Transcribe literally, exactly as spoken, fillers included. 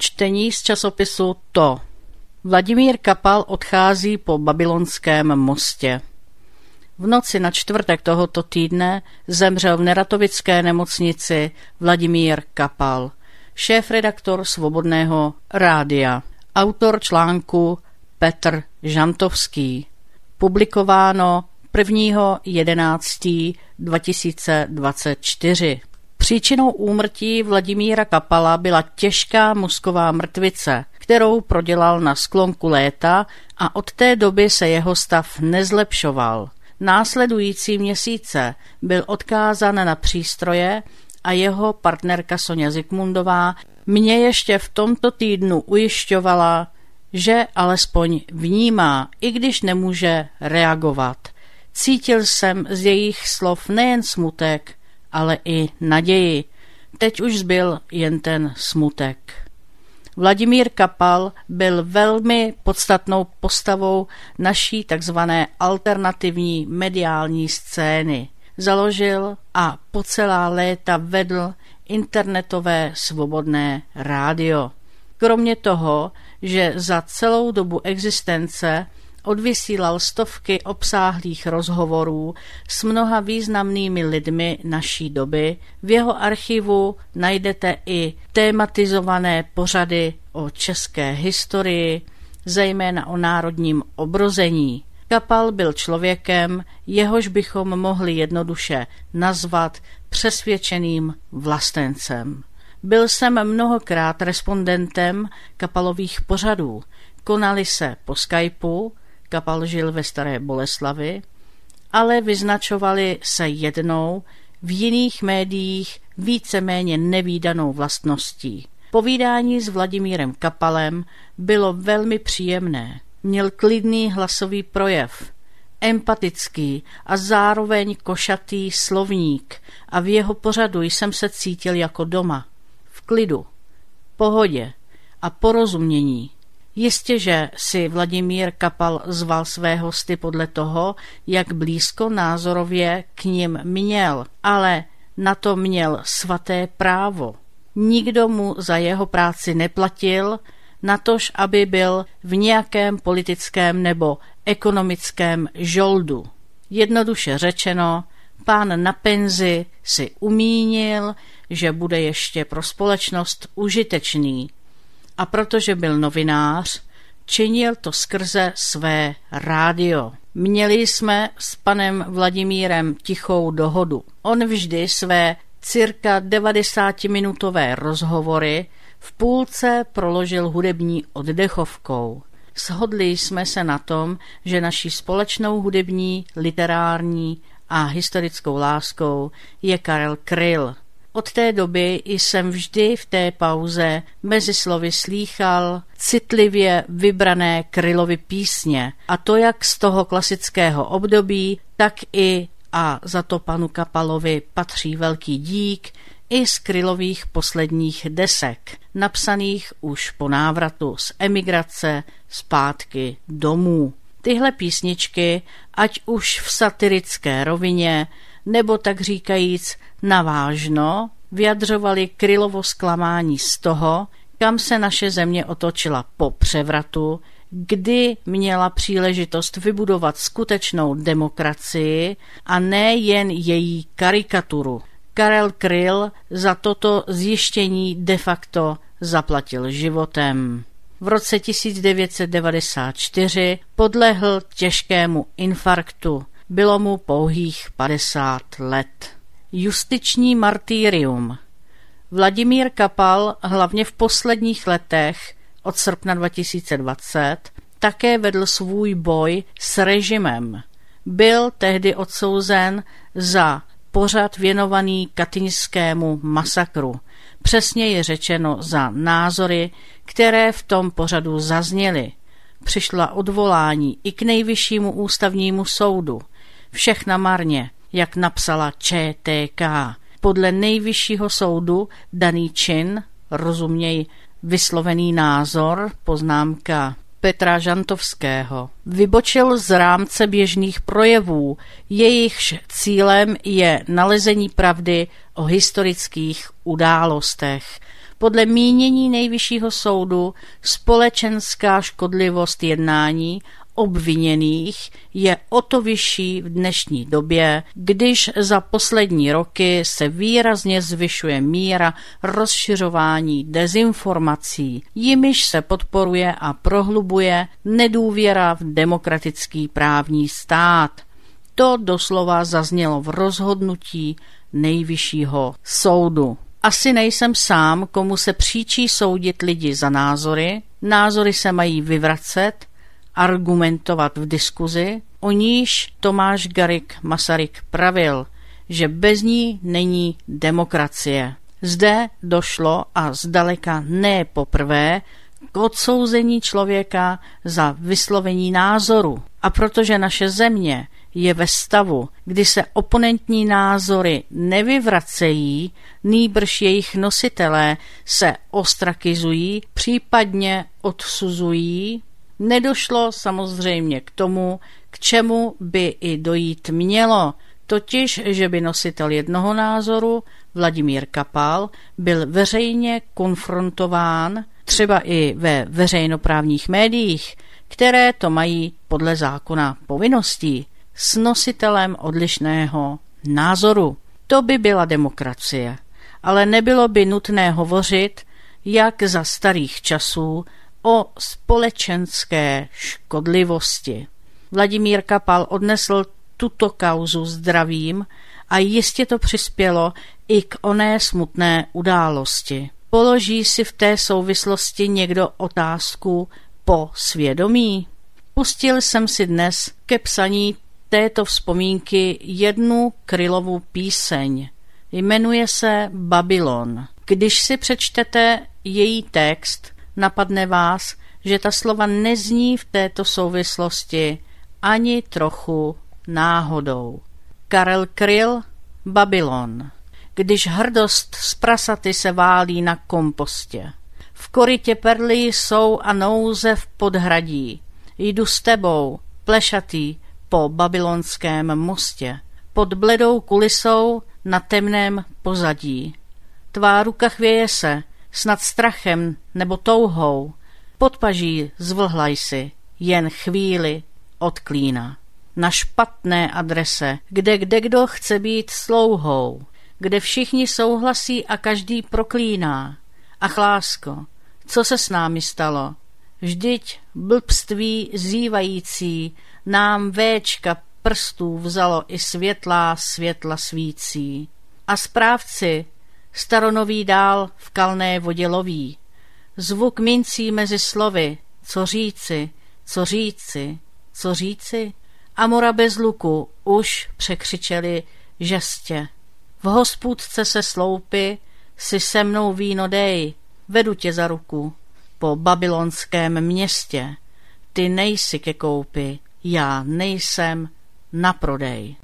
Čtení z časopisu To. Vladimír Kapal odchází po Babylonském mostě. V noci na čtvrtek tohoto týdne zemřel v neratovické nemocnici Vladimír Kapal, šéfredaktor Svobodného rádia, autor článku Petr Žantovský, publikováno prvního jedenáctého dva tisíce dvacet čtyři. Příčinou úmrtí Vladimíra Kapala byla těžká mozková mrtvice, kterou prodělal na sklonku léta a od té doby se jeho stav nezlepšoval. Následující měsíce byl odkázán na přístroje a jeho partnerka Soňa Zikmundová mě ještě v tomto týdnu ujišťovala, že alespoň vnímá, i když nemůže reagovat. Cítil jsem z jejich slov nejen smutek, ale i naději. Teď už zbyl jen ten smutek. Vladimír Kapal byl velmi podstatnou postavou naší takzvané alternativní mediální scény. Založil a po celá léta vedl internetové svobodné rádio. Kromě toho, že za celou dobu existence odvysílal stovky obsáhlých rozhovorů s mnoha významnými lidmi naší doby, v jeho archivu najdete i tématizované pořady o české historii, zejména o národním obrození. Kapal byl člověkem, jehož bychom mohli jednoduše nazvat přesvědčeným vlastencem. Byl jsem mnohokrát respondentem Kapalových pořadů. Konaly se po Skypeu, Kapal žil ve Staré Boleslavi, ale vyznačovali se jednou, v jiných médiích víceméně nevídanou vlastností. Povídání s Vladimírem Kapalem bylo velmi příjemné. Měl klidný hlasový projev, empatický a zároveň košatý slovník a v jeho pořadu jsem se cítil jako doma, v klidu, pohodě a porozumění. Jistěže si Vladimír Kapal zval své hosty podle toho, jak blízko názorově k nim měl, ale na to měl svaté právo. Nikdo mu za jeho práci neplatil, natož aby byl v nějakém politickém nebo ekonomickém žoldu. Jednoduše řečeno, pán na penzi si umínil, že bude ještě pro společnost užitečný. A protože byl novinář, činil to skrze své rádio. Měli jsme s panem Vladimírem tichou dohodu. On vždy své cirka devadesátiminutové rozhovory v půlce proložil hudební oddechovkou. Shodli jsme se na tom, že naší společnou hudební, literární a historickou láskou je Karel Kryl. Od té doby jsem vždy v té pauze mezi slovy slýchal citlivě vybrané Krylovy písně, a to jak z toho klasického období, tak i, a za to panu Kapalovi patří velký dík, i z Krylových posledních desek, napsaných už po návratu z emigrace zpátky domů. Tyhle písničky, ať už v satirické rovině, nebo tak říkajíc navážno, vyjadřovali Krylovo zklamání z toho, kam se naše země otočila po převratu, kdy měla příležitost vybudovat skutečnou demokracii a ne jen její karikaturu. Karel Kryl za toto zjištění de facto zaplatil životem. V roce tisíc devět set devadesát čtyři podlehl těžkému infarktu. Bylo mu pouhých padesát let. Justiční martýrium. Vladimír Kapal hlavně v posledních letech od srpna dva tisíce dvacet také vedl svůj boj s režimem. Byl tehdy odsouzen za pořad věnovaný katyňskému masakru. Přesně je řečeno za názory, které v tom pořadu zazněly. Přišla odvolání i k nejvyššímu ústavnímu soudu. Všechna marně, jak napsala Č T K. Podle nejvyššího soudu daný čin, rozuměj vyslovený názor, poznámka Petra Žantovského, vybočil z rámce běžných projevů, jejichž cílem je nalezení pravdy o historických událostech. Podle mínění Nejvyššího soudu společenská škodlivost jednání obviněných je o to vyšší v dnešní době, když za poslední roky se výrazně zvyšuje míra rozšiřování dezinformací, jimiž se podporuje a prohlubuje nedůvěra v demokratický právní stát. To doslova zaznělo v rozhodnutí Nejvyššího soudu. Asi nejsem sám, komu se příčí soudit lidi za názory. Názory se mají vyvracet, argumentovat v diskuzi, o níž Tomáš Garrigue Masaryk pravil, že bez ní není demokracie. Zde došlo a zdaleka ne poprvé k odsouzení člověka za vyslovení názoru. A protože naše země je ve stavu, kdy se oponentní názory nevyvracejí, nýbrž jejich nositelé se ostrakizují, případně odsuzují, nedošlo samozřejmě k tomu, k čemu by i dojít mělo, totiž, že by nositel jednoho názoru, Vladimír Kapal, byl veřejně konfrontován, třeba i ve veřejnoprávních médiích, které to mají podle zákona povinností, s nositelem odlišného názoru. To by byla demokracie, ale nebylo by nutné hovořit, jak za starých časů, o společenské škodlivosti. Vladimír Kapal odnesl tuto kauzu zdravím a jistě to přispělo i k oné smutné události. Položí si v té souvislosti někdo otázku po svědomí? Pustil jsem si dnes ke psaní této vzpomínky jednu Krylovu píseň. Jmenuje se Babylon. Když si přečtete její text, napadne vás, že ta slova nezní v této souvislosti ani trochu náhodou. Karel Kryl, Babylon. Když hrdost z prasaty se válí na kompostě. V korytě perly jsou a nouze v podhradí. Jdu s tebou, plešatý, po babylonském mostě. Pod bledou kulisou na temném pozadí. Tvá ruka chvěje se, snad strachem nebo touhou. Pod paží zvlhlaj si, jen chvíli od klína. Na špatné adrese, kde kde kdo chce být slouhou, kde všichni souhlasí a každý proklíná. Ach, lásko, co se s námi stalo? Vždyť blbství zývající nám véčka prstů vzalo i světlá světla svící. A správci staronoví dál v kalné vodě loví. Zvuk mincí mezi slovy, co říci, co říci, co říci. A mora bez luku už překřičeli žestě. V hospůdce se sloupy, si se mnou víno dej, vedu tě za ruku po babylonském městě. Ty nejsi ke koupi, já nejsem na prodej.